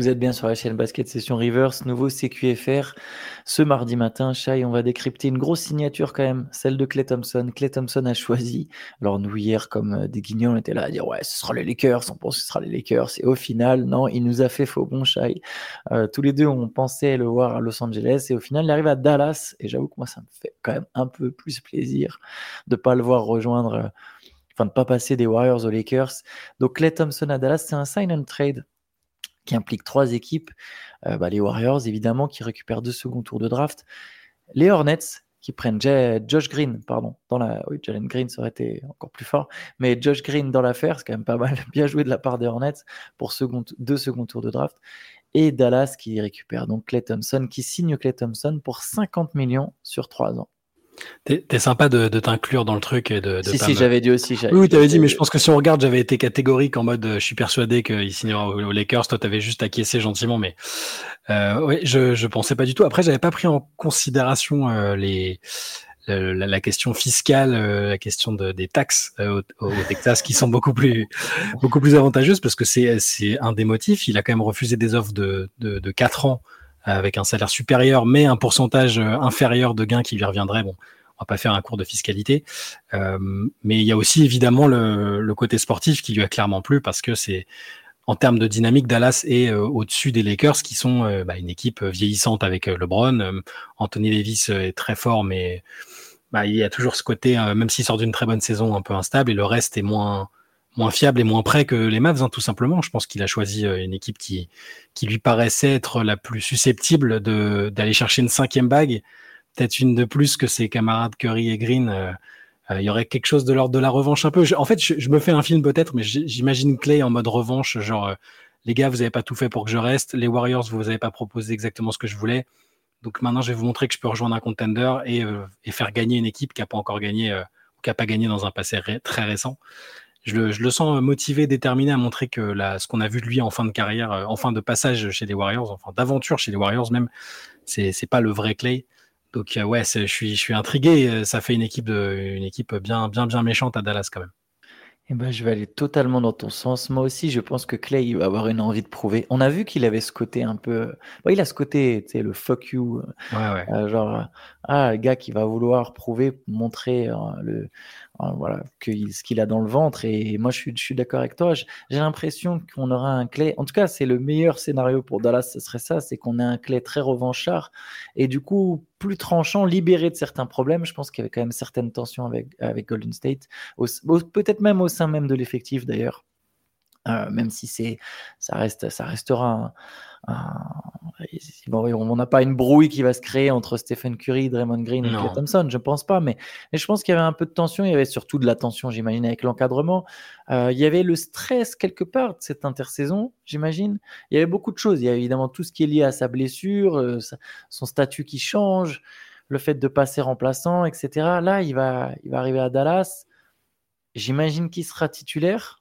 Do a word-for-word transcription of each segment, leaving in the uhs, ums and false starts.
Vous êtes bien sur la chaîne Basket Session Reverse, nouveau C Q F R. Ce mardi matin, Shai, on va décrypter une grosse signature quand même, celle de Klay Thompson. Klay Thompson a choisi. Alors nous, hier, comme euh, des guignols, on était là à dire « Ouais, ce sera les Lakers, on pense que ce sera les Lakers. » Et au final, non, il nous a fait faux bon, Shai. Euh, tous les deux, on pensait le voir à Los Angeles. Et au final, il arrive à Dallas. Et j'avoue que moi, ça me fait quand même un peu plus plaisir de ne pas le voir rejoindre... Euh, enfin, de ne pas passer des Warriors aux Lakers. Donc Klay Thompson à Dallas, c'est un sign and trade qui implique trois équipes, euh, bah, les Warriors évidemment qui récupèrent deux seconds tours de draft, les Hornets qui prennent J- Josh Green, pardon, dans la, oui, Jalen Green ça aurait été encore plus fort, mais Josh Green dans l'affaire, c'est quand même pas mal, bien joué de la part des Hornets pour second, deux seconds tours de draft, et Dallas qui récupère donc Klay Thompson, qui signe Klay Thompson pour cinquante millions sur trois ans. T'es, t'es sympa de, de t'inclure dans le truc et de, de si pas si me... j'avais dit aussi oui oui t'avais dit, mais je pense que si on regarde, j'avais été catégorique en mode euh, je suis persuadé qu'il signera aux, aux Lakers. Toi t'avais juste acquiescé gentiment, mais euh, ouais, je je pensais pas du tout. Après j'avais pas pris en considération euh, les la, la, la question fiscale, euh, la question de, des taxes euh, au, au Texas qui sont beaucoup plus beaucoup plus avantageuses, parce que c'est c'est un des motifs. Il a quand même refusé des offres de de, de quatre ans avec un salaire supérieur, mais un pourcentage inférieur de gains qui lui reviendrait. Bon, on va pas faire un cours de fiscalité, euh, mais il y a aussi évidemment le, le côté sportif qui lui a clairement plu, parce que c'est, en termes de dynamique, Dallas est euh, au-dessus des Lakers, qui sont euh, bah, une équipe vieillissante avec euh, LeBron. Euh, Anthony Davis est très fort, mais bah, il y a toujours ce côté, euh, même s'il sort d'une très bonne saison, un peu instable, et le reste est moins moins fiable et moins prêt que les Mavs, hein, tout simplement. Je pense qu'il a choisi euh, une équipe qui qui lui paraissait être la plus susceptible de d'aller chercher une cinquième bague, peut-être une de plus que ses camarades Curry et Green. Euh, euh, il y aurait quelque chose de l'ordre de la revanche un peu. Je, en fait, je, je me fais un film peut-être, mais j'imagine Klay en mode revanche, genre euh, les gars, vous avez pas tout fait pour que je reste. Les Warriors, vous avez pas proposé exactement ce que je voulais. Donc maintenant, je vais vous montrer que je peux rejoindre un contender et, euh, et faire gagner une équipe qui a pas encore gagné euh, ou qui a pas gagné dans un passé ré- très récent. Je le, je le sens motivé, déterminé à montrer que la, ce qu'on a vu de lui en fin de carrière, euh, en fin de passage chez les Warriors, enfin d'aventure chez les Warriors même, c'est c'est pas le vrai Klay. Donc euh, ouais, je suis je suis intrigué. Ça fait une équipe de, une équipe bien bien bien méchante à Dallas quand même. Eh ben, je vais aller totalement dans ton sens. Moi aussi, je pense que Klay il va avoir une envie de prouver. On a vu qu'il avait ce côté un peu. Bon, il a ce côté, tu sais, le fuck you, Ouais ouais. euh, genre, euh, ah, le gars qui va vouloir prouver, montrer euh, le, euh, voilà, que il- ce qu'il a dans le ventre. Et moi, je suis, je suis d'accord avec toi. J- J'ai l'impression qu'on aura un Klay. En tout cas, c'est le meilleur scénario pour Dallas. Ce serait ça, c'est qu'on ait un Klay très revanchard et du coup plus tranchant, libéré de certains problèmes. Je pense qu'il y avait quand même certaines tensions avec avec Golden State, au- au- peut-être même au sein même de l'effectif d'ailleurs. Euh, même si c'est, ça reste, ça restera un, un- bon, on n'a pas une brouille qui va se créer entre Stephen Curry, Draymond Green et Klay Non. Thompson, je pense pas, mais, mais je pense qu'il y avait un peu de tension, il y avait surtout de la tension, j'imagine, avec l'encadrement. Euh, il y avait le stress quelque part de cette intersaison, j'imagine. Il y avait beaucoup de choses. Il y a évidemment tout ce qui est lié à sa blessure, euh, sa- son statut qui change, le fait de passer remplaçant, et cetera. Là, il va, il va arriver à Dallas. J'imagine qu'il sera titulaire.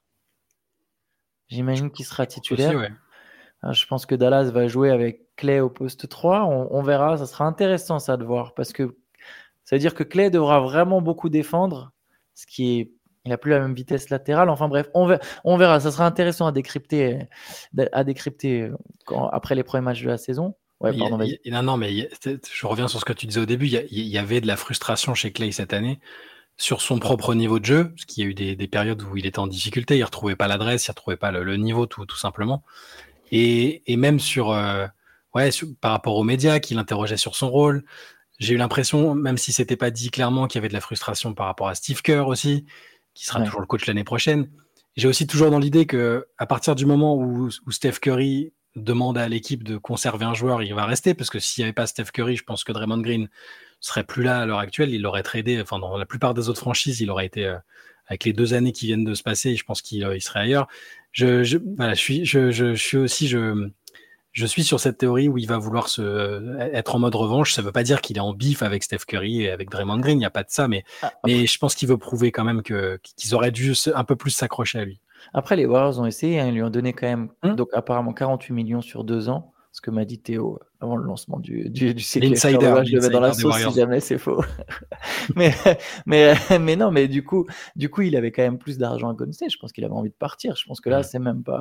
J'imagine qu'il sera Je pense aussi, titulaire. ouais. Euh, Je pense que Dallas va jouer avec Klay au poste trois. On, on verra. Ça sera intéressant ça de voir parce que ça veut dire que Klay devra vraiment beaucoup défendre, ce qui est, il n'a plus la même vitesse latérale. Enfin bref, on verra. On verra. Ça sera intéressant à décrypter, à décrypter quand- après les premiers matchs de la saison. Ouais, Il y a- pardon, il vas-y. y a- non, non, mais il y a- je reviens sur ce que tu disais au début. Il y, a- il y avait de la frustration chez Klay cette année sur son propre niveau de jeu, parce qu'il y a eu des, des périodes où il était en difficulté, il retrouvait pas l'adresse, il retrouvait pas le, le niveau, tout, tout simplement. Et, et même sur, euh, ouais, sur- par rapport aux médias qui l'interrogeaient sur son rôle, j'ai eu l'impression, même si c'était pas dit clairement, qu'il y avait de la frustration par rapport à Steve Kerr aussi, qui sera Ouais. toujours le coach l'année prochaine. J'ai aussi toujours dans l'idée que à partir du moment où, où Steph Curry demande à l'équipe de conserver un joueur, il va rester, parce que s'il n'y avait pas Steph Curry, je pense que Draymond Green serait plus là à l'heure actuelle. Il l'aurait tradé, enfin dans la plupart des autres franchises, il aurait été euh, avec les deux années qui viennent de se passer, je pense qu'il euh, il serait ailleurs. Je, je, voilà, je suis, je, je, je suis aussi, je, je suis sur cette théorie où il va vouloir se, euh, être en mode revanche. Ça veut pas dire qu'il est en bif avec Steph Curry et avec Draymond Green, il n'y a pas de ça, mais, Ah, après, mais je pense qu'il veut prouver quand même que, qu'ils auraient dû se- un peu plus s'accrocher à lui. après, les Warriors ont essayé. Hein, ils lui ont donné quand même, Hum donc apparemment quarante-huit millions sur deux ans. Ce que m'a dit Théo avant le lancement du, du, du C Q F R. L'insider, Je le mets dans la l'insider des sauce si Warriors. jamais c'est faux. mais, mais, mais non, mais du coup, du coup, il avait quand même plus d'argent à Golden State. Je pense qu'il avait envie de partir. Je pense que là, Hum. c'est même pas.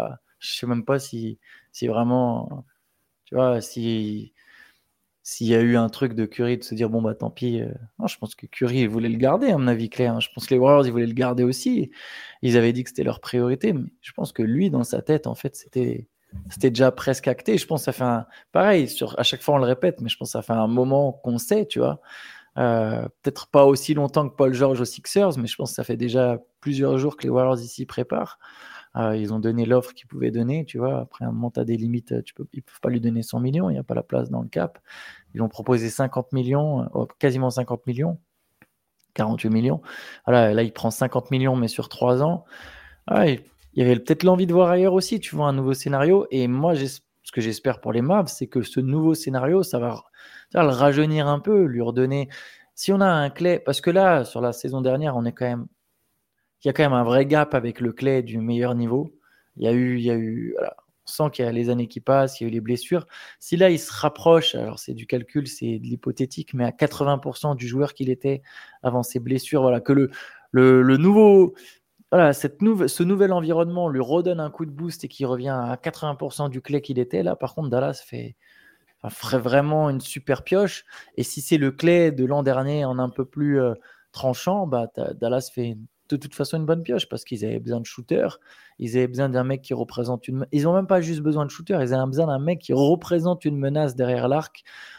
Je sais même pas si, si vraiment, tu vois, si s'il y a eu un truc de Curry de se dire bon bah tant pis. euh, Non, je pense que Curry il voulait le garder, à mon avis clair. hein. Je pense que les Warriors ils voulaient le garder aussi. Ils avaient dit que c'était leur priorité, mais je pense que lui dans sa tête en fait c'était c'était déjà presque acté. Je pense que ça fait un pareil sur à chaque fois on le répète, mais je pense que ça fait un moment qu'on sait, tu vois. Euh, peut-être pas aussi longtemps que Paul George aux Sixers, mais je pense que ça fait déjà plusieurs jours que les Warriors ici préparent. Euh, ils ont donné l'offre qu'ils pouvaient donner, tu vois. Après un moment, tu as des limites. Tu peux, ils ne peuvent pas lui donner cent millions, il n'y a pas la place dans le cap. Ils ont proposé cinquante millions, euh, quasiment cinquante millions, quarante-huit millions. Voilà, là, il prend cinquante millions, mais sur trois ans. Ah, il y avait peut-être l'envie de voir ailleurs aussi, tu vois, un nouveau scénario. Et moi, ce que j'espère pour les Mavs, c'est que ce nouveau scénario, ça va, ça va le rajeunir un peu, lui redonner. Si on a un Clay, parce que là, sur la saison dernière, on est quand même, il y a quand même un vrai gap avec le Clay du meilleur niveau. Il y a eu, il y a eu, voilà, on sent qu'il y a les années qui passent, il y a eu les blessures. Si là, il se rapproche, alors c'est du calcul, c'est de l'hypothétique, mais à quatre-vingts pour cent du joueur qu'il était avant ses blessures, voilà, que le, le, le nouveau voilà, cette nouve- ce nouvel environnement lui redonne un coup de boost et qui revient à quatre-vingts pour cent du Clay qu'il était. Là, par contre, Dallas fait, enfin, ferait vraiment une super pioche. Et si c'est le Clay de l'an dernier en un peu plus euh, tranchant, bah, Dallas fait de toute façon une bonne pioche parce qu'ils avaient besoin de shooters. Ils avaient besoin d'un mec qui représente une. Ils n'ont même pas juste besoin de shooters, ils avaient besoin d'un mec qui représente une menace derrière l'arc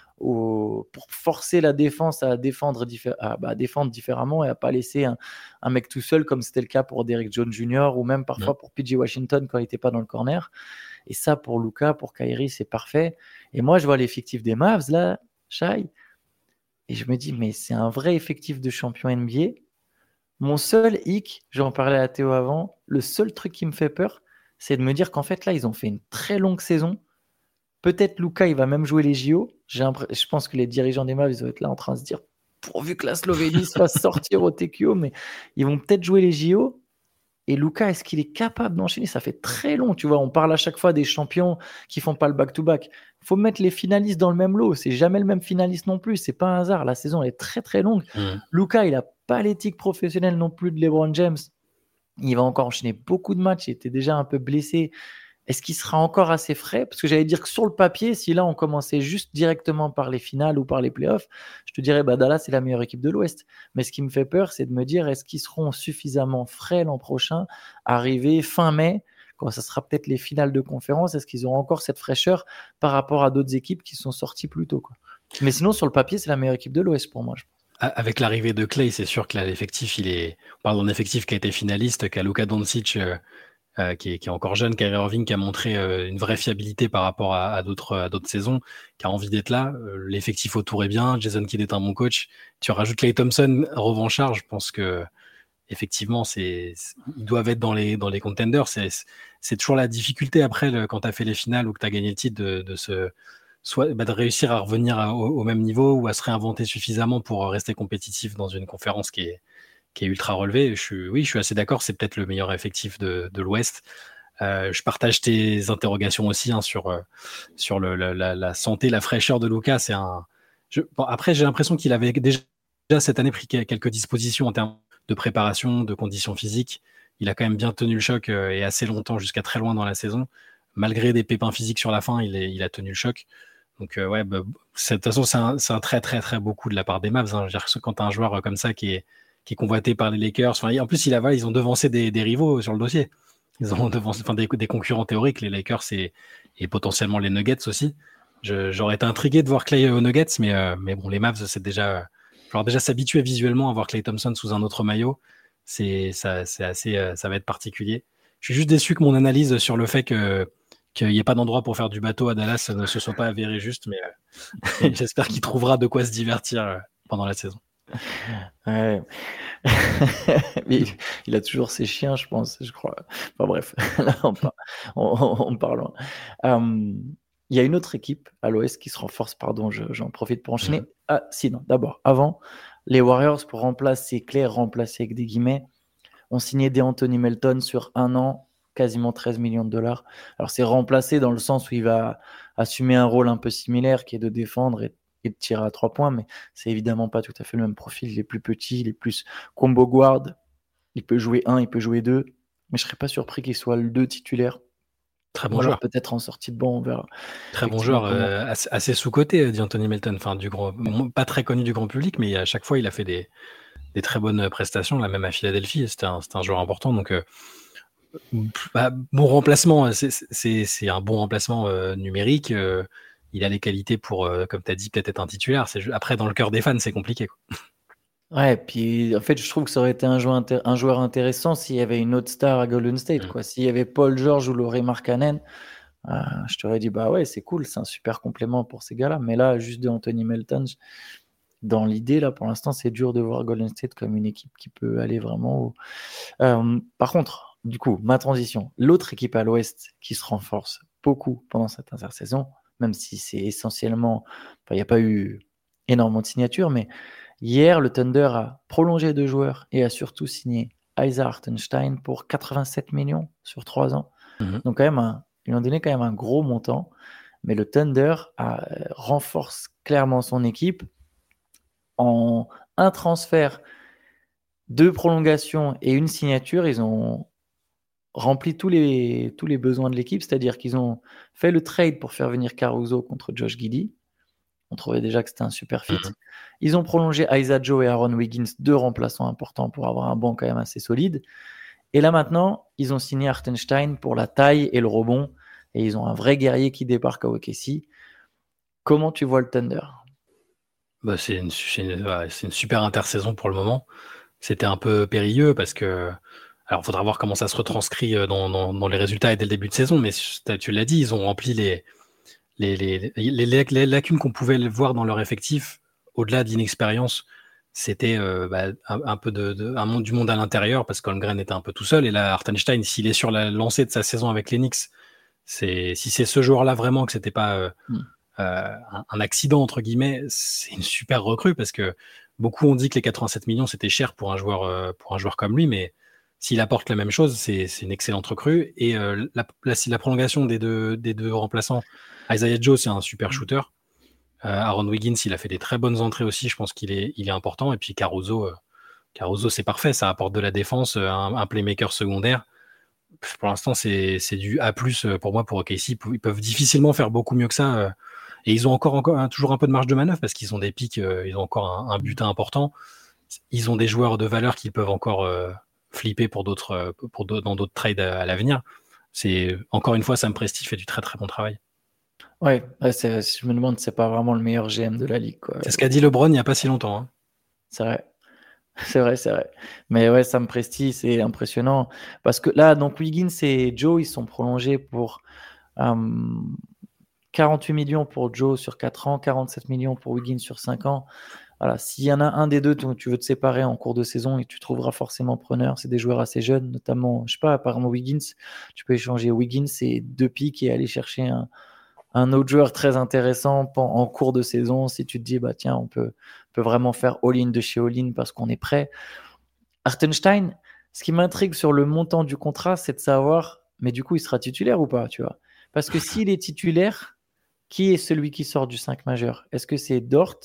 au, pour forcer la défense à défendre, diffé- à, bah, à défendre différemment et à pas laisser un, un mec tout seul comme c'était le cas pour Derrick Jones junior ou même parfois Ouais. pour P J Washington quand il n'était pas dans le corner. Et ça, pour Luka, pour Kyrie, c'est parfait. Et moi, je vois l'effectif des Mavs, là, Shai, et je me dis, mais c'est un vrai effectif de champion N B A. Mon seul hic, j'en parlais à Théo avant, le seul truc qui me fait peur, c'est de me dire qu'en fait, là, ils ont fait une très longue saison. Peut-être Luka, il va même jouer les J O. J'ai impré- je pense que les dirigeants des Mavs, ils vont être là en train de se dire, pourvu que la Slovénie se fasse sortir au T Q O, mais ils vont peut-être jouer les J O. Et Luka, est-ce qu'il est capable d'enchaîner? Ça fait très long, tu vois. On parle à chaque fois des champions qui font pas le back-to-back. Il faut mettre les finalistes dans le même lot. C'est jamais le même finaliste non plus. C'est pas un hasard. La saison elle est très très longue. Mmh. Luka, il a pas l'éthique professionnelle non plus de LeBron James. Il va encore enchaîner beaucoup de matchs. Il était déjà un peu blessé. Est-ce qu'il sera encore assez frais? Parce que j'allais dire que sur le papier, si là on commençait juste directement par les finales ou par les playoffs, je te dirais bah Dallas c'est la meilleure équipe de l'Ouest. Mais ce qui me fait peur, c'est de me dire est-ce qu'ils seront suffisamment frais l'an prochain, arrivé fin mai, quand ça sera peut-être les finales de conférence, est-ce qu'ils auront encore cette fraîcheur par rapport à d'autres équipes qui sont sorties plus tôt, quoi. Mais sinon sur le papier, c'est la meilleure équipe de l'Ouest pour moi. Je pense. Avec l'arrivée de Clay, c'est sûr que là, l'effectif, il est. On parle d'un effectif qui a été finaliste, qui a Luka Doncic, euh, euh, qui, est, qui est encore jeune, Kyrie Irving, qui a montré euh, une vraie fiabilité par rapport à, à d'autres à d'autres saisons, qui a envie d'être là. Euh, l'effectif autour est bien. Jason Kidd est un bon coach. Tu rajoutes Klay Thompson, revanchard. Je pense que effectivement, c'est, c'est- ils doivent être dans les dans les contenders. C'est c'est toujours la difficulté après le, quand tu as fait les finales ou que tu as gagné le titre de, de se soit bah, de réussir à revenir à- au, au même niveau ou à se réinventer suffisamment pour rester compétitif dans une conférence qui est qui est ultra relevée. Je suis, oui, je suis assez d'accord. C'est peut-être le meilleur effectif de, de l'Ouest. Euh, je partage tes interrogations aussi hein, sur euh, sur le, la, la, la santé, la fraîcheur de Luka. C'est un. Je, bon, après, j'ai l'impression qu'il avait déjà cette année pris quelques dispositions en termes de préparation, de conditions physiques. Il a quand même bien tenu le choc euh, et assez longtemps, jusqu'à très loin dans la saison. Malgré des pépins physiques sur la fin, il, est, il a tenu le choc. Donc, euh, ouais, bah, c'est- de toute façon, c'est un, c'est un très, très, très beau coup de la part des Mavs. Hein. Je veux dire, quand tu as un joueur comme ça qui est, qui est convoité par les Lakers, enfin, en plus, il a, voilà, ils ont devancé des, des rivaux sur le dossier. Ils ont devancé enfin, des, des concurrents théoriques, les Lakers et, et potentiellement les Nuggets aussi. Je, j'aurais été intrigué de voir Clay aux Nuggets, mais, euh, mais bon, les Mavs, c'est déjà. Alors déjà s'habituer visuellement à voir Klay Thompson sous un autre maillot, c'est ça, c'est assez, euh, ça va être particulier. Je suis juste déçu que mon analyse sur le fait que qu'il n'y ait pas d'endroit pour faire du bateau à Dallas ne se soit pas avérée juste, mais euh, j'espère qu'il trouvera de quoi se divertir euh, pendant la saison. Ouais. Mais il, il a toujours ses chiens, je pense, je crois. Enfin bref, là on, par- on, on- on parle loin. Euh, Il y a une autre équipe à l'Ouest qui se renforce, pardon, je- j'en profite pour enchaîner. Mhm. Ah, si, non, d'abord, avant, les Warriors, pour remplacer Clay, remplacer avec des guillemets, ont signé des Anthony Melton sur un an, quasiment treize millions de dollars. Alors c'est remplacé dans le sens où il va assumer un rôle un peu similaire qui est de défendre et, et de tirer à trois points, mais c'est évidemment pas tout à fait le même profil. Il est plus petit, il est plus combo guard. Il peut jouer un, il peut jouer deux, mais je serais pas surpris qu'il soit le deux titulaire. Très Ou bon alors joueur. peut-être en sortie de banc, on verra Très bon effectivement joueur, comment. heu, assez assez sous-coté, D'Anthony Melton, enfin du grand m pas très connu du grand public, mais à chaque fois il a fait des des très bonnes prestations, là même à Philadelphie, c'était un c'était un joueur important donc heu, bah, bon remplacement, c'est c'est c'est un bon remplacement, heu, numérique, heu, il a les qualités pour, heu, comme tu as dit, peut-être être un titulaire. C'est ju après dans le cœur des fans, c'est compliqué, quoi. Ouais, puis en fait, je trouve que ça aurait été un joueur, inté- un joueur intéressant s'il y avait une autre star à Golden State, Mmh. quoi. S'il y avait Paul George ou Lauri Markkanen, euh, je t'aurais dit, bah ouais, c'est cool, c'est un super complément pour ces gars-là. Mais là, juste de Anthony Melton, je- dans l'idée, là, pour l'instant, c'est dur de voir Golden State comme une équipe qui peut aller vraiment au. Euh, par contre, du coup, ma transition, l'autre équipe à l'Ouest qui se renforce beaucoup pendant cette intersaison, même si c'est essentiellement, enfin, il n'y a pas eu énormément de signatures, mais hier, le Thunder a prolongé deux joueurs et a surtout signé Isaiah Hartenstein pour quatre-vingt-sept millions sur trois ans. Mmh. Donc, quand même, un, ils lui ont donné quand même un gros montant. Mais le Thunder a, euh, renforce clairement son équipe en un transfert, deux prolongations et une signature. Ils ont rempli tous les, tous les besoins de l'équipe, c'est-à-dire qu'ils ont fait le trade pour faire venir Caruso contre Josh Giddey. On trouvait déjà que c'était un super fit. Mmh. Ils ont prolongé Isaiah Joe et Aaron Wiggins, deux remplaçants importants pour avoir un banc quand même assez solide. Et là maintenant, ils ont signé Hartenstein pour la taille et le rebond. Et ils ont un vrai guerrier qui débarque à O K C. Comment tu vois le Thunder? Bah, c'est une c'est une ouais, c'est une super intersaison pour le moment. C'était un peu périlleux parce que alors il faudra voir comment ça se retranscrit, heu, dans dans dans les résultats et dès le début de saison, mais s tu l'as dit, ils ont rempli les les les les les les lacunes qu'on pouvait le voir dans leur effectif, au-delà de l'inexpérience. C'était, heu, bah, un un peu de de un monde du monde à l'intérieur parce qu'Holmgren était un peu tout seul et là, Hartenstein, s'il est sur la lancée de sa saison avec les Knicks, c'est si c'est ce joueur-là vraiment, que c'était pas, heu Hmm. heu, un un «accident» entre guillemets, c'est une super recrue parce que beaucoup ont dit que les quatre-vingt-sept millions c'était cher pour un joueur, heu, pour un joueur comme lui, mais s'il apporte la même chose, c'est c'est une excellente recrue et heu, la la si la prolongation des deux des deux remplaçants, Isaiah Joe, c'est un super shooter. Heu, Aaron Wiggins, il a fait des très bonnes entrées aussi, je pense qu'il est il est important et puis Caruso, heu, Caruso, c'est parfait, ça apporte de la défense, heu, un un playmaker secondaire. Pff, Pour l'instant, c'est c'est du A plus, heu, pour moi, pour O K C. Ils pou ils peuvent difficilement faire beaucoup mieux que ça, heu et ils ont encore encore hein, toujours un peu de marge de manœuvre parce qu'ils ont des pics, heu, ils ont encore un un butin important. Ils ont des joueurs de valeur qu'ils peuvent encore, heu, flipper pour d'autres, heu, pour d'autres dans d'autres trades à à l'avenir. C'est encore une fois, Sam Presti fait du très, très bon travail. Ouais, ouais, c'est- je me demande, c'est pas vraiment le meilleur G M de la ligue, quoi. C'est ce qu'a dit LeBron il n'y a pas si longtemps, hein. C'est vrai. C'est vrai, c'est vrai. Mais ouais, Sam Presti, c'est impressionnant. Parce que là, donc Wiggins et Joe, ils sont prolongés pour euh, quarante-huit millions pour Joe sur quatre ans, quarante-sept millions pour Wiggins sur cinq ans. Voilà, s'il y en a un des deux dont tu veux te séparer en cours de saison et tu trouveras forcément preneur, c'est des joueurs assez jeunes, notamment, je sais pas, apparemment Wiggins, tu peux échanger Wiggins et deux pics et aller chercher un, un autre joueur très intéressant en cours de saison. Si tu te dis, bah tiens, on peut, peut vraiment faire all-in de chez all-in parce qu'on est prêt. Hartenstein, ce qui m'intrigue sur le montant du contrat, c'est de savoir, mais du coup, il sera titulaire ou pas, tu vois? Parce que s'il est titulaire, qui est celui qui sort du cinq majeur? Est-ce que c'est Dort,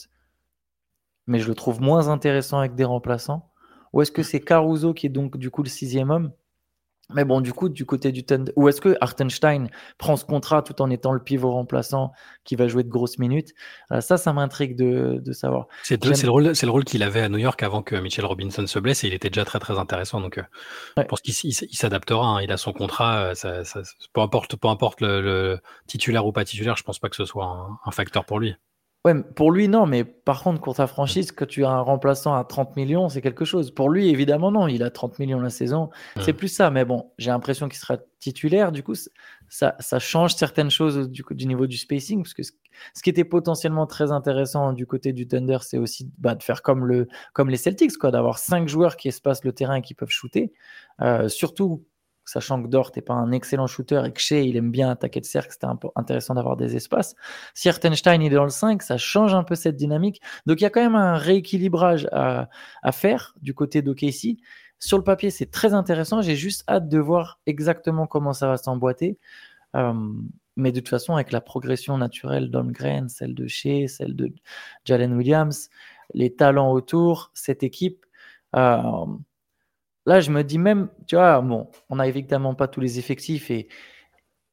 mais je le trouve moins intéressant avec des remplaçants? Ou est-ce que c'est Caruso qui est donc du coup le sixième homme? Mais bon, du coup, du côté du Thunder, ou est-ce que Hartenstein prend ce contrat tout en étant le pivot remplaçant qui va jouer de grosses minutes? Euh, ça, ça m'intrigue de, de savoir. C'est le, c'est J'aime. le rôle, c'est le rôle qu'il avait à New York avant que Mitchell Robinson se blesse et il était déjà très très intéressant. Donc, euh, je Ouais. pense qu'il s- il s- il s'adaptera, hein. Il a son contrat. euh, Ça, ça- peu importe, peu importe le, le titulaire ou pas titulaire, je pense pas que ce soit un, un facteur pour lui. Ouais, mais pour lui, non, mais par contre, pour ta Mm. franchise, que tu as un remplaçant à trente millions, c'est quelque chose. Pour lui, évidemment, non, il a trente millions la saison. C'est Mm. plus ça, mais bon, j'ai l'impression qu'il sera titulaire. Du coup, c- ça, ça change certaines choses du, coup- du niveau du spacing, parce que ce, ce qui était potentiellement très intéressant du côté du Thunder, c'est aussi bah, de faire comme, le, comme les Celtics, quoi, d'avoir cinq joueurs qui espacent le terrain et qui peuvent shooter. Euh, surtout, sachant que Dort n'est pas un excellent shooter et que Shea, il aime bien attaquer de cercle, c'était un peu intéressant d'avoir des espaces. Si Hartenstein est dans le cinq, ça change un peu cette dynamique. Donc il y a quand même un rééquilibrage à, à faire du côté d'O K C. Sur le papier, c'est très intéressant. J'ai juste hâte de voir exactement comment ça va s'emboîter. Euh, mais de toute façon, avec la progression naturelle d'Holmgren, celle de Shea, celle de Jalen Williams, les talents autour, cette équipe, euh, là, je me dis même, tu vois, bon, on n'a évidemment pas tous les effectifs et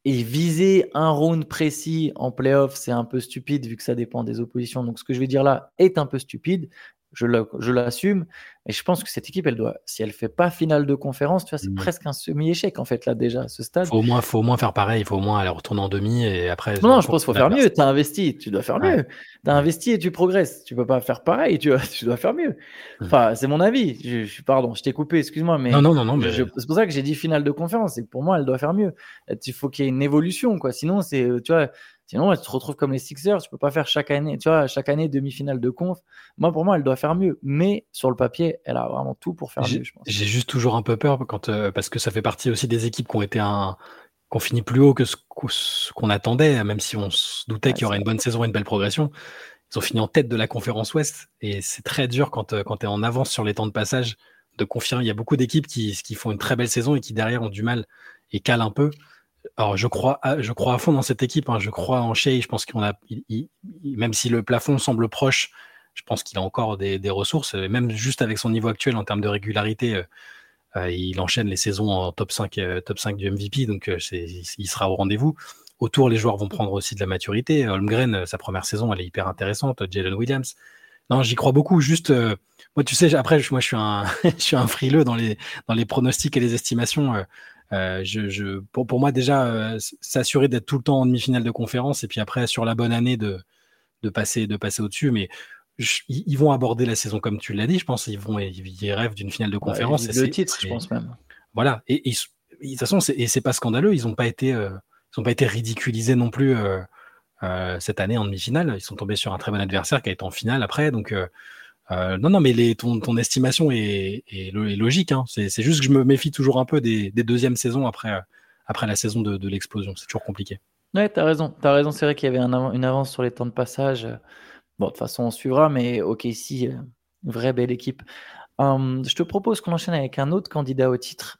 et viser un round précis en playoff, c'est un peu stupide vu que ça dépend des oppositions. Donc, ce que je vais dire là est un peu stupide. Je, le, je l'assume. Et je pense que cette équipe, elle doit, si elle ne fait pas finale de conférence, tu vois, c'est mmh. presque un semi-échec, en fait, là, déjà, à ce stade. Il faut au moins, faut au moins faire pareil. Il faut au moins aller retourner en demi et après. Non, non, je pense qu'il faut faire mieux. Tu as investi, tu dois faire ouais. mieux. Tu as ouais. investi et tu progresses. Tu ne peux pas faire pareil, tu, vois, tu dois faire mieux. Enfin, mmh. c'est mon avis. Je, je, pardon, je t'ai coupé, excuse-moi. Mais non, non, non. non mais... je, c'est pour ça que j'ai dit finale de conférence. C'est que pour moi, elle doit faire mieux. Il faut qu'il y ait une évolution, quoi. Sinon, c'est, tu vois. Sinon, elle se retrouve comme les Sixers. Tu peux pas faire chaque année, tu vois, chaque année demi-finale de conf. Moi, pour moi, elle doit faire mieux. Mais sur le papier, elle a vraiment tout pour faire j'ai, mieux, je pense. J'ai juste toujours un peu peur quand, euh, parce que ça fait partie aussi des équipes qui ont été un, qu'on finit plus haut que ce, ce qu'on attendait, même si on se doutait ouais, qu'il y aurait une bonne saison et une belle progression. Ils ont fini en tête de la conférence Ouest et c'est très dur quand, euh, quand tu es en avance sur les temps de passage de confirmer. Il y a beaucoup d'équipes qui, qui font une très belle saison et qui derrière ont du mal et calent un peu. Alors, je crois, à, je crois à fond dans cette équipe. Hein. Je crois en Shai. Je pense qu'on a, il, il, même si le plafond semble proche, je pense qu'il a encore des, des ressources. Et même juste avec son niveau actuel en termes de régularité, euh, euh, il enchaîne les saisons en top cinq, euh, top cinq du M V P. Donc, euh, c'est, il sera au rendez-vous. Autour, les joueurs vont prendre aussi de la maturité. Holmgren, sa première saison, elle est hyper intéressante. Jalen Williams. Non, j'y crois beaucoup. Juste, euh, moi, tu sais, après, moi, je suis un, je suis un frileux dans les, dans les pronostics et les estimations. Euh, Euh, je, je, pour, pour moi, déjà, euh, s'assurer d'être tout le temps en demi-finale de conférence et puis après, sur la bonne année, de, de, passer, de passer au-dessus. Mais je, ils vont aborder la saison comme tu l'as dit. Je pense ils vont, ils rêvent d'une finale de conférence. Ouais, et le c'est, titre, c'est, je pense même. Voilà. Et, et, et de toute façon, c'est, et c'est pas scandaleux. Ils n'ont pas été, euh, ils ont pas été ridiculisés non plus euh, euh, cette année en demi-finale. Ils sont tombés sur un très bon adversaire qui a été en finale après. Donc, euh, Euh, non, non, mais les, ton, ton estimation est, est, est logique. Hein. C'est, c'est juste que je me méfie toujours un peu des, des deuxièmes saisons après, euh, après la saison de, de l'explosion. C'est toujours compliqué. Ouais, t'as raison. T'as raison. C'est vrai qu'il y avait un av- une avance sur les temps de passage. Bon, de toute façon, on suivra, mais ok, si, euh, vraie belle équipe. Um, je te propose qu'on enchaîne avec un autre candidat au titre,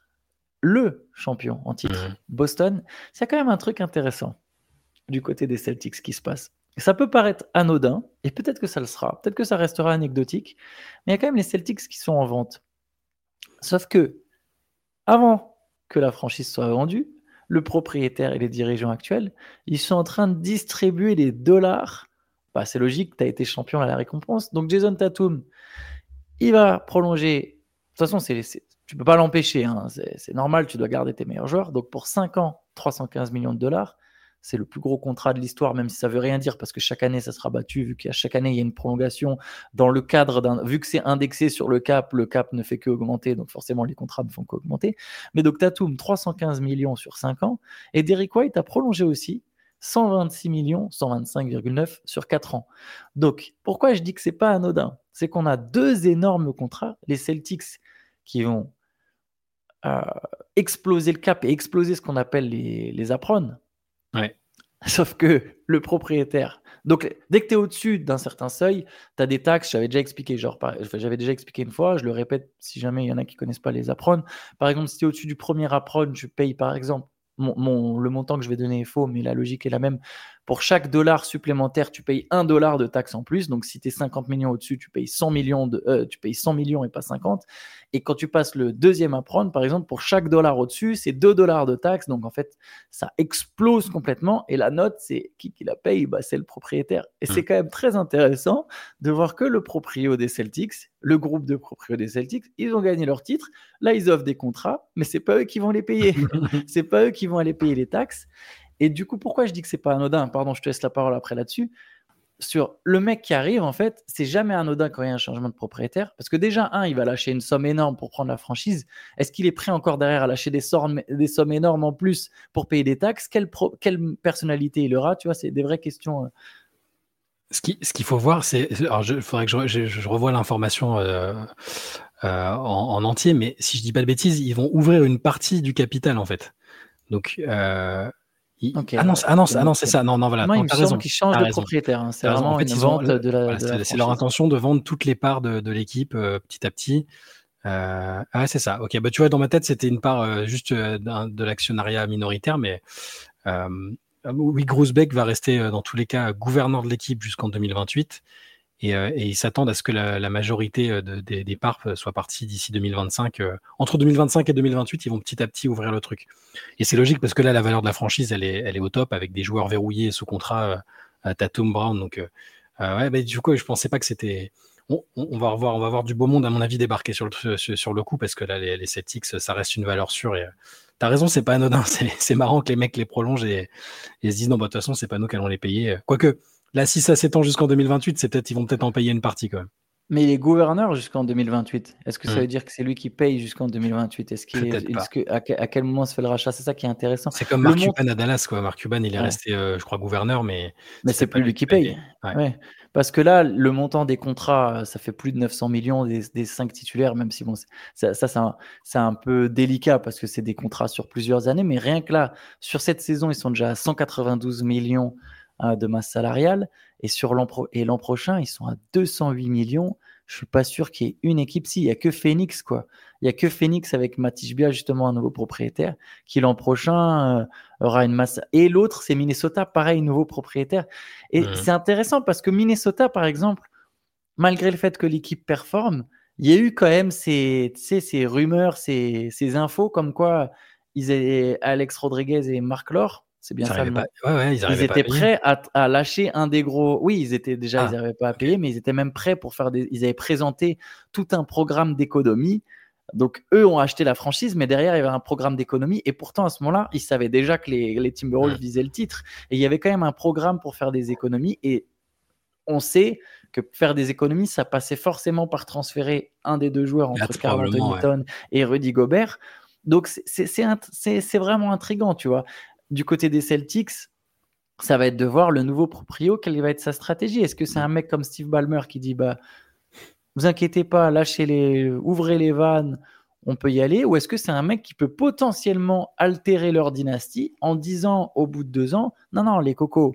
le champion en titre, mmh. Boston. C'est quand même un truc intéressant du côté des Celtics qui se passe. Ça peut paraître anodin, et peut-être que ça le sera, peut-être que ça restera anecdotique, mais il y a quand même les Celtics qui sont en vente. Sauf que, avant que la franchise soit vendue, le propriétaire et les dirigeants actuels, ils sont en train de distribuer les dollars. Bah, c'est logique, tu as été champion à la récompense. Donc Jason Tatum, il va prolonger. De toute façon, c'est, c'est, tu ne peux pas l'empêcher, hein. c'est, c'est normal, tu dois garder tes meilleurs joueurs. Donc pour cinq ans, trois cent quinze millions de dollars, c'est le plus gros contrat de l'histoire, même si ça ne veut rien dire, parce que chaque année, ça sera battu, vu qu'à chaque année, il y a une prolongation dans le cadre d'un... Vu que c'est indexé sur le cap, le cap ne fait qu'augmenter, donc forcément, les contrats ne font qu'augmenter. Mais donc, Tatum, trois cent quinze millions sur cinq ans, et Derrick White a prolongé aussi cent vingt-six millions, cent vingt-cinq virgule neuf sur quatre ans. Donc, pourquoi je dis que ce n'est pas anodin ? C'est qu'on a deux énormes contrats, les Celtics qui vont euh, exploser le cap et exploser ce qu'on appelle les, les aprons. Ouais. Sauf que le propriétaire, donc dès que tu es au-dessus d'un certain seuil, tu as des taxes, j'avais déjà expliqué, genre, j'avais déjà expliqué une fois, je le répète si jamais il y en a qui ne connaissent pas les aprons. Par exemple, si tu es au-dessus du premier apron, tu payes par exemple, mon, mon, le montant que je vais donner est faux, mais la logique est la même. Pour chaque dollar supplémentaire, tu payes un dollar de taxe en plus. Donc, si tu es cinquante millions au-dessus, tu payes cent millions, de, euh, tu payes cent millions et pas cinquante. Et quand tu passes le deuxième apron, par exemple, pour chaque dollar au-dessus, c'est deux dollars de taxe. Donc, en fait, ça explose complètement. Et la note, c'est qui qui la paye ? Bah, c'est le propriétaire. Et mmh. c'est quand même très intéressant de voir que le proprio des Celtics, le groupe de proprio des Celtics, ils ont gagné leur titre. Là, ils offrent des contrats, mais c'est pas eux qui vont les payer. C'est pas eux qui vont aller payer les taxes. Et du coup, pourquoi je dis que c'est pas anodin ? Pardon, je te laisse la parole après là-dessus. Sur le mec qui arrive, en fait, c'est jamais anodin quand il y a un changement de propriétaire. Parce que déjà, un, il va lâcher une somme énorme pour prendre la franchise. Est-ce qu'il est prêt encore derrière à lâcher des sommes, des sommes énormes en plus pour payer des taxes ? Quelle, pro, quelle personnalité il aura ? Tu vois, c'est des vraies questions. Ce, qui, ce qu'il faut voir, c'est... Alors, il faudrait que je, je, je revoie l'information euh, euh, en, en entier, mais si je dis pas de bêtises, ils vont ouvrir une partie du capital, en fait. Donc... Euh, Il... Okay, ah, non, ouais. ah non, ah non, c'est ça. Non, non, voilà. Moi, non, il me t'as semble raison. qu'ils changent t'as de raison. propriétaire. Hein. C'est t'as vraiment en fait, une vente ont... de la, voilà, de c'est, la c'est leur intention de vendre toutes les parts de, de l'équipe euh, petit à petit. Euh... Ah, c'est ça. Ok, bah tu vois, dans ma tête, c'était une part euh, juste euh, de l'actionnariat minoritaire, mais euh, oui, Grousbeck va rester euh, dans tous les cas gouverneur de l'équipe jusqu'en deux mille vingt-huit. Et, euh, et ils s'attendent à ce que la, la majorité euh, de, des départs soit partie d'ici deux mille vingt-cinq. Euh, entre deux mille vingt-cinq et deux mille vingt-huit, ils vont petit à petit ouvrir le truc. Et c'est logique parce que là, la valeur de la franchise, elle est, elle est au top avec des joueurs verrouillés sous contrat euh, à Tatum, Brown. Donc, euh, euh, ouais, bah, du coup, je pensais pas que c'était. On, on va revoir, on va voir du beau monde, à mon avis, débarquer sur le, sur, sur le coup parce que là, les, les Celtics, ça reste une valeur sûre. Et, euh, t'as raison, c'est pas anodin. C'est, c'est marrant que les mecs les prolongent et, et se disent non, bah, de toute façon, c'est pas nous qui allons les payer. Quoique. Là, si ça s'étend jusqu'en deux mille vingt-huit, c'est peut-être, ils vont peut-être en payer une partie quand même. Mais il est gouverneur jusqu'en deux mille vingt-huit. Est-ce que ça Mmh. veut dire que c'est lui qui paye jusqu'en deux mille vingt-huit? Est-ce qu'il Peut-être est, pas. est-ce que, à, quel, à quel moment se fait le rachat? C'est ça qui est intéressant. C'est comme Le Mark mont- Cuban à Dallas, quoi. Mark Cuban, il est Ouais. resté, euh, je crois, gouverneur, mais, Mais c'était c'est pas plus lui qui paye. Ouais. Ouais. Parce que là, le montant des contrats, ça fait plus de neuf cents millions des, des cinq titulaires, même si bon, c'est- ça, ça c'est, un, c'est un peu délicat parce que c'est des contrats sur plusieurs années. Mais rien que là, sur cette saison, ils sont déjà à cent quatre-vingt-douze millions euh, de masse salariale. Et, sur l'an, pro- et l'an prochain, ils sont à deux cent huit millions. Je suis pas sûr qu'il y ait une équipe. Si, il y a que Phoenix, quoi. Il y a que Phoenix avec Matisse Bia, justement, un nouveau propriétaire, qui l'an prochain euh, aura une masse. Et l'autre, c'est Minnesota, pareil, nouveau propriétaire. Et Mmh. c'est intéressant parce que Minnesota, par exemple, malgré le fait que l'équipe performe, il y a eu quand même ces, tu sais, ces rumeurs, ces, ces infos comme quoi ils avaient Alex Rodriguez et Marc Lore, c'est bien Ils ça le arrivaient nom. pas. Ouais, ouais, ils Ils arrivaient pas à étaient payer. prêts à, à lâcher un des gros. Oui, ils étaient déjà, Ah, ils n'arrivaient pas à ok. payer, mais ils étaient même prêts pour faire des. Ils avaient présenté tout un programme d'économie. Donc, eux ont acheté la franchise, mais derrière, il y avait un programme d'économie. Et pourtant, à ce moment-là, ils savaient déjà que les, les Timberwolves Mm. visaient le titre. Et il y avait quand même un programme pour faire des économies. Et on sait que faire des économies, ça passait forcément par transférer un des deux joueurs Là, entre Karl Anthony probablement, ouais. Towns et Rudy Gobert. Donc, c'est, c'est, c'est, int- c'est- c'est vraiment intriguant, tu vois. Du côté des Celtics, ça va être de voir le nouveau proprio, quelle va être sa stratégie. Est-ce que c'est Mm. un mec comme Steve Ballmer qui dit bah, vous inquiétez pas, lâchez les, ouvrez les vannes, on peut y aller, ou est-ce que c'est un mec qui peut potentiellement altérer leur dynastie en disant au bout de deux ans, non, non, les cocos,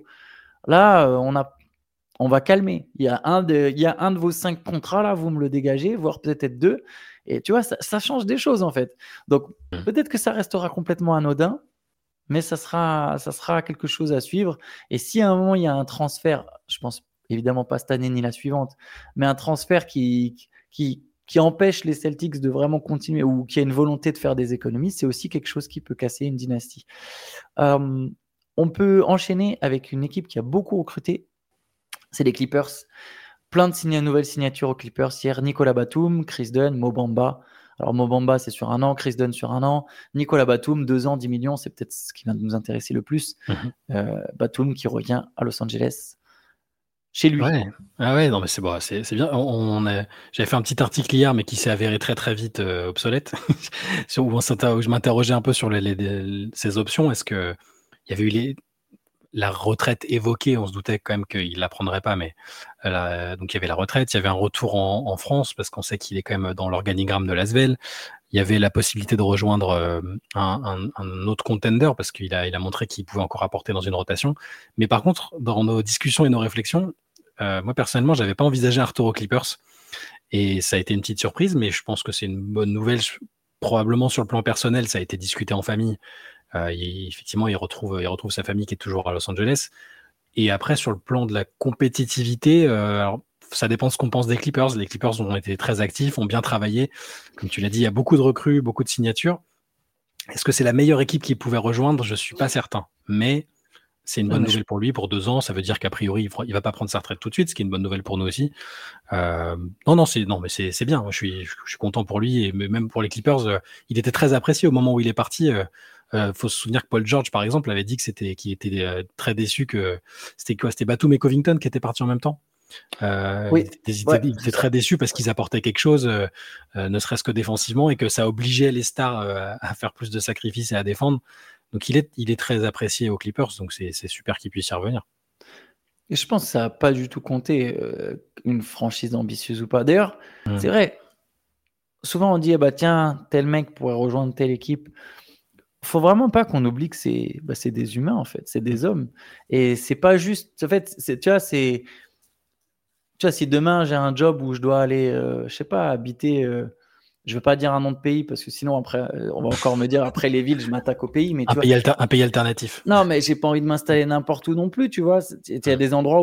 là, euh, on, a, on va calmer. Il y, a un de, il y a un de vos cinq contrats, là, vous me le dégagez, voire peut-être deux. Et tu vois, ça, ça change des choses, en fait. Donc, Mm. peut-être que ça restera complètement anodin, mais ça sera, ça sera quelque chose à suivre. Et si à un moment, il y a un transfert, je pense évidemment pas cette année ni la suivante, mais un transfert qui, qui, qui empêche les Celtics de vraiment continuer ou qui a une volonté de faire des économies, c'est aussi quelque chose qui peut casser une dynastie. Euh, on peut enchaîner avec une équipe qui a beaucoup recruté, c'est les Clippers. Plein de signa- nouvelles signatures aux Clippers hier. Nicolas Batum, Chris Dunn, Mo Bamba. Alors Mo Bamba, c'est sur un an, Chris Dunn sur un an. Nicolas Batum, deux ans, dix millions, c'est peut-être ce qui vient de nous intéresser le plus. Mhm. Euh, Batum qui revient à Los Angeles, chez lui. Ouais. Ah ouais, non, mais c'est bon, c'est, c'est bien. On, on a- J'avais fait un petit article hier, mais qui s'est avéré très très vite euh, obsolète, sur- où, on s'inter- où je m'interrogeais un peu sur les, les- les- ces options. Est-ce que il y avait eu les, la retraite évoquée, on se doutait quand même qu'il la prendrait pas, mais euh, la- donc il y avait la retraite, il y avait un retour en, en France parce qu'on sait qu'il est quand même dans l'organigramme de l'Asvel. Il y avait la possibilité de rejoindre euh, un, un- un autre contender parce qu'il a, il a montré qu'il pouvait encore apporter dans une rotation. Mais par contre, dans nos discussions et nos réflexions, euh, moi personnellement, j'avais pas envisagé un retour aux Clippers et ça a été une petite surprise, mais je pense que c'est une bonne nouvelle. Je- Probablement sur le plan personnel, ça a été discuté en famille. Euh, il- effectivement, il retrouve, il retrouve sa famille qui est toujours à Los Angeles. Et après, sur le plan de la compétitivité, euh, alors, ça dépend de ce qu'on pense des Clippers. Les Clippers ont été très actifs, ont bien travaillé. Comme tu l'as dit, il y a beaucoup de recrues, beaucoup de signatures. Est-ce que c'est la meilleure équipe qu'il pouvait rejoindre? Je ne suis pas certain. Mais c'est une Non, bonne mais je- nouvelle pour lui. Pour deux ans, ça veut dire qu'a priori, il ne va pas prendre sa retraite tout de suite, ce qui est une bonne nouvelle pour nous aussi. Euh, non, non, c'est non, mais c'est c'est bien. Moi, je suis, je suis content pour lui et même pour les Clippers. Euh, il était très apprécié au moment où il est parti. Euh, euh, faut se souvenir que Paul George, par exemple, avait dit que c'était, qu'il était euh, très déçu que c'était quoi, c'était Batum et Covington qui étaient partis en même temps. Euh, Oui, il était, il ouais, était- il c'est était ça. très déçu parce qu'ils apportaient quelque chose, euh, euh, ne serait-ce que défensivement, et que ça obligeait les stars euh, à faire plus de sacrifices et à défendre. Donc il est, il est très apprécié aux Clippers, donc c'est c'est super qu'il puisse y revenir. Et je pense que ça n'a pas du tout compté euh, une franchise ambitieuse ou pas. D'ailleurs, Mm. c'est vrai, souvent on dit, ah bah tiens, tel mec pourrait rejoindre telle équipe. Faut vraiment pas qu'on oublie que c'est bah, c'est des humains en fait, c'est des hommes. Et c'est pas juste. En fait, c'est, tu vois, c'est. Tu vois, si demain j'ai un job où je dois aller, euh, je sais pas, habiter. Euh, je veux pas dire un nom de pays parce que sinon après, euh, on va encore me dire après les villes, je m'attaque au pays. Mais Un tu vois, pays, alter- un pays alternatif. non, mais j'ai pas envie de m'installer n'importe où non plus, tu vois. Il y a Mm. des endroits où juste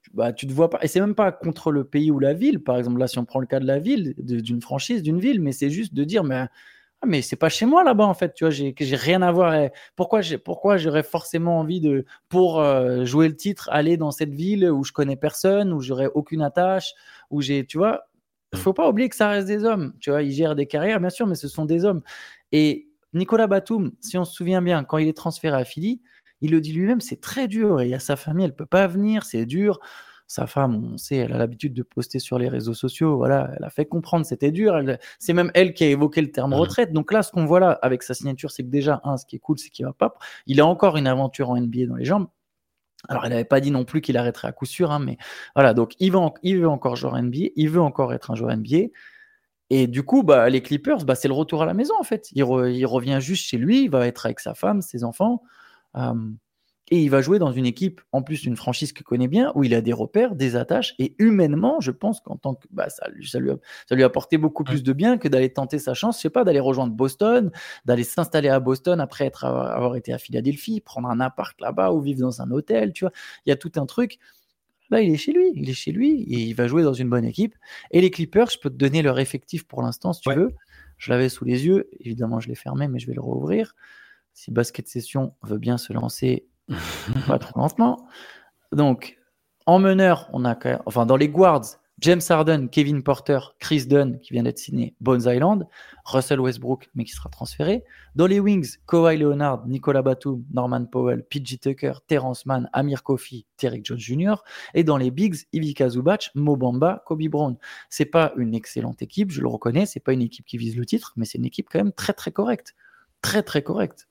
bah, tu te vois pas. Et c'est même pas contre le pays ou la ville. Par exemple, là, si on prend le cas de la ville, de, d'une franchise, d'une ville, mais c'est juste de dire, mais, ah, mais c'est pas chez moi là-bas, en fait. Tu vois, j'ai, que j'ai rien à voir. Et pourquoi, j'ai, pourquoi j'aurais forcément envie de, pour euh, jouer le titre, aller dans cette ville où je connais personne, où j'aurais aucune attache, où j'ai, tu vois, faut pas oublier que ça reste des hommes. Tu vois, ils gèrent des carrières, bien sûr, mais ce sont des hommes. Et Nicolas Batum, si on se souvient bien, quand il est transféré à Philly, il le dit lui-même, c'est très dur. Et il y a sa famille, elle peut pas venir, c'est dur. Sa femme, on sait, elle a l'habitude de poster sur les réseaux sociaux. Voilà, elle a fait comprendre, c'était dur. Elle, c'est même elle qui a évoqué le terme Mhm. retraite. Donc là, ce qu'on voit là avec sa signature, c'est que déjà, un, ce qui est cool, c'est qu'il va pas. Il a encore une aventure en N B A dans les jambes. Alors, il n'avait pas dit non plus qu'il arrêterait à coup sûr, hein, mais voilà. Donc, il veut, en- il veut encore jouer en N B A, il veut encore être un joueur N B A. Et du coup, bah, les Clippers, bah, c'est le retour à la maison, en fait. Il, re- il revient juste chez lui, il va être avec sa femme, ses enfants. euh, et il va jouer dans une équipe, en plus d'une franchise qu'il connaît bien, où il a des repères, des attaches. Et humainement, je pense qu'en tant que. Bah, ça, lui- ça, lui a, ça lui a apporté beaucoup Ouais. plus de bien que d'aller tenter sa chance, je sais pas, d'aller rejoindre Boston, d'aller s'installer à Boston après être, avoir été à Philadelphie, prendre un appart là-bas ou vivre dans un hôtel, tu vois. Il y a tout un truc. Là, il est chez lui, il est chez lui et il va jouer dans une bonne équipe. Et les Clippers, je peux te donner leur effectif pour l'instant si tu Ouais. veux. Je l'avais sous les yeux, évidemment, je l'ai fermé, mais je vais le rouvrir. Si Basket Session veut bien se lancer, pas trop lentement. Donc, en meneur, on a quand même, enfin dans les guards, James Harden, Kevin Porter, Chris Dunn qui vient d'être signé, Bones Island, Russell Westbrook mais qui sera transféré. Dans les wings, Kawhi Leonard, Nicolas Batum, Norman Powell, P J Tucker, Terrence Mann, Amir Kofi, Derrick Jones junior Et dans les bigs, Ivica Zubac, Mo Bamba, Kobe Brown. C'est pas une excellente équipe, je le reconnais, c'est pas une équipe qui vise le titre, mais c'est une équipe quand même très très correcte, très très correcte.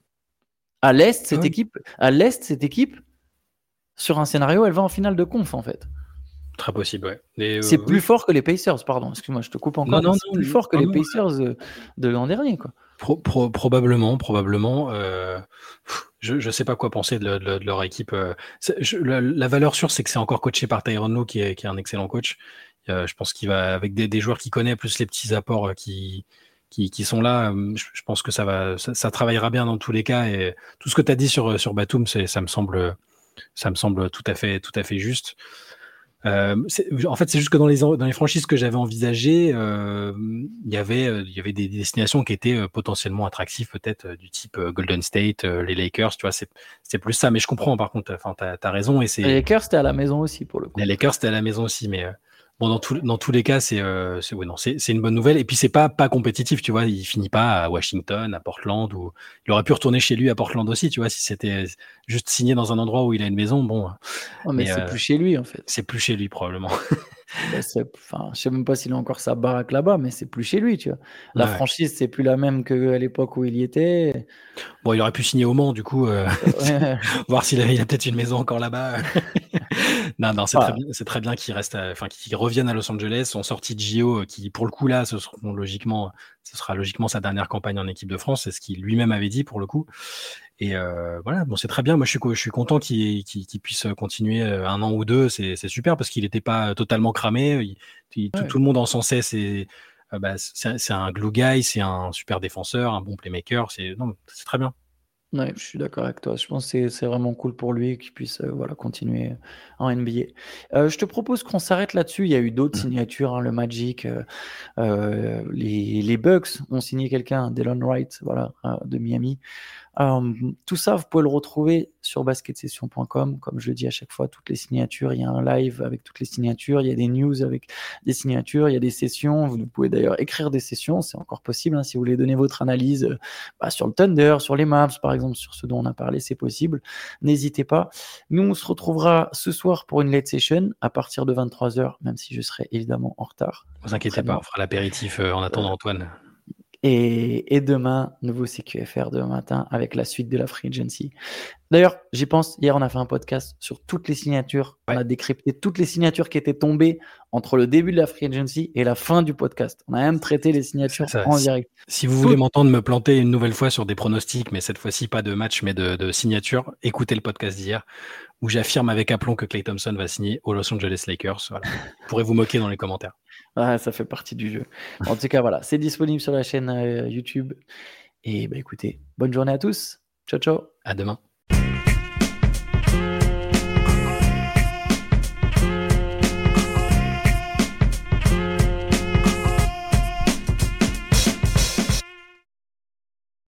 À l'est, cette Ouais. équipe, à l'est, cette équipe, sur un scénario, elle va en finale de conf en fait. Très possible, ouais. Et, C'est euh, plus oui. fort que les Pacers, pardon. Excuse-moi, je te coupe encore. Non, non, mais c'est non, plus fort que non, les non, Pacers euh, de l'an dernier, quoi. Pro, pro, probablement, probablement. Euh, je ne sais pas quoi penser de, de, de leur équipe. euh. C'est- je- la, la valeur sûre, c'est que c'est encore coaché par Tyronn Lue, qui est, qui est un excellent coach. Euh, je pense qu'il va, avec des, des joueurs qu'il connaît, plus les petits apports euh, qui, qui, qui sont là, euh, je, je pense que ça, va, ça, ça travaillera bien dans tous les cas. Et tout ce que tu as dit sur, sur Batum, c'est, ça, me semble, ça me semble tout à fait, tout à fait juste. Euh, c'est- en fait, c'est juste que dans les, dans les franchises que j'avais envisagées, euh, il y avait, euh, il y avait des destinations qui étaient euh, potentiellement attractives, peut-être euh, du type euh, Golden State, euh, les Lakers, tu vois, c'est, c'est plus ça. Mais je comprends, par contre, enfin, t'as, t'as raison. Et Les c'est, Lakers, c'était à la maison aussi, pour le coup. les Lakers, c'était à la maison aussi, mais euh, bon, dans, tout, dans tous les cas, c'est, euh, c'est, ouais, non, c'est, c'est une bonne nouvelle. Et puis, c'est pas, pas compétitif, tu vois. Il finit pas à Washington, à Portland, ou il aurait pu retourner chez lui à Portland aussi, tu vois, si c'était juste signé dans un endroit où il a une maison. Bon, Oh, mais mais c'est euh, plus chez lui, en fait. c'est plus chez lui, probablement. Bah, c'est- enfin, je sais même pas s'il a encore sa baraque là-bas, mais c'est plus chez lui, tu vois. La Ouais. franchise, c'est plus la même qu'à l'époque où il y était. Bon, il aurait pu signer au Mans, du coup, euh, Ouais. voir s'il a, il a peut-être une maison encore là-bas. non, non, c'est très Ah, bien, c'est très bien qu'il reste, à- enfin, qu'il revienne à Los Angeles, en sortie de J O, qui, pour le coup, là, ce seront logiquement, ce sera logiquement sa dernière campagne en équipe de France, c'est ce qu'il lui-même avait dit, pour le coup. Et euh, voilà, bon, c'est très bien. Moi, je suis, co- je suis content qu'il, qu'il, qu'il puisse continuer euh, un an ou deux. C'est, c'est super parce qu'il n'était pas totalement cramé. Il- il- tout, ouais. tout le monde en sensait. C'est, euh, bah, c'est, c'est un glue guy, c'est un super défenseur, un bon playmaker. C'est, non, c'est très bien. Ouais, je suis d'accord avec toi. Je pense que c'est c'est vraiment cool pour lui qu'il puisse euh, voilà, continuer en N B A. Euh, je te propose qu'on s'arrête là-dessus. Il y a eu d'autres Mhm. signatures, hein, le Magic, euh, euh, les, les Bucks ont signé quelqu'un, Delon Wright, voilà, euh, de Miami. Euh, tout ça, vous pouvez le retrouver sur basket session point com. Comme je le dis à chaque fois, toutes les signatures, il y a un live avec toutes les signatures, il y a des news avec des signatures, il y a des sessions. Vous pouvez d'ailleurs écrire des sessions, c'est encore possible. Hein, si vous voulez donner votre analyse euh, bah, sur le Thunder, sur les Mavs, par exemple, sur ce dont on a parlé, c'est possible. N'hésitez pas. Nous, on se retrouvera ce soir pour une late session à partir de vingt-trois heures, même si je serai évidemment en retard. Ne vous inquiétez Très pas, bien. on fera l'apéritif euh, en attendant Antoine. Et, et demain, nouveau C Q F R demain matin avec la suite de la Free Agency. D'ailleurs, j'y pense, hier on a fait un podcast sur toutes les signatures. On Ouais. a décrypté toutes les signatures qui étaient tombées entre le début de la Free Agency et la fin du podcast. On a même traité les signatures Ça, en si, direct. si vous Tout- voulez m'entendre me planter une nouvelle fois sur des pronostics, mais cette fois-ci pas de match, mais de, de signature, écoutez le podcast d'hier où j'affirme avec aplomb que Klay Thompson va signer aux Los Angeles Lakers. Voilà. Vous pourrez vous moquer dans les commentaires. Ah, ça fait partie du jeu. En tout cas, voilà, c'est disponible sur la chaîne euh, YouTube. Et bah écoutez, bonne journée à tous. Ciao, ciao. À demain.